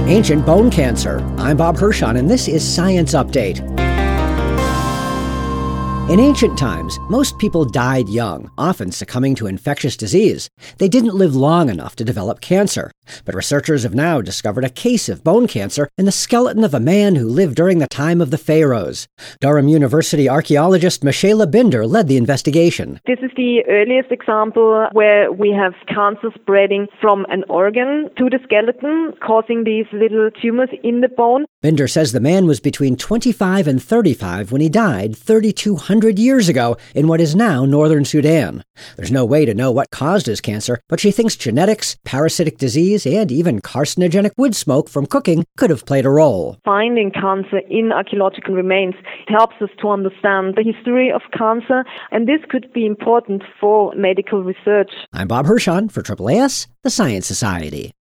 Ancient bone cancer. I'm Bob Hirschon, and this is Science Update. In ancient times, most people died young, often succumbing to infectious disease. They didn't live long enough to develop cancer. But researchers have now discovered a case of bone cancer in the skeleton of a man who lived during the time of the pharaohs. Durham University archaeologist Michela Binder led the investigation. This is the earliest example where we have cancer spreading from an organ to the skeleton, causing these little tumors in the bone. Binder says the man was between 25 and 35 when he died 3,200 years ago in what is now northern Sudan. There's no way to know what caused his cancer, but she thinks genetics, parasitic disease, and even carcinogenic wood smoke from cooking could have played a role. Finding cancer in archaeological remains helps us to understand the history of cancer, and this could be important for medical research. I'm Bob Hirschon for AAAS, the Science Society.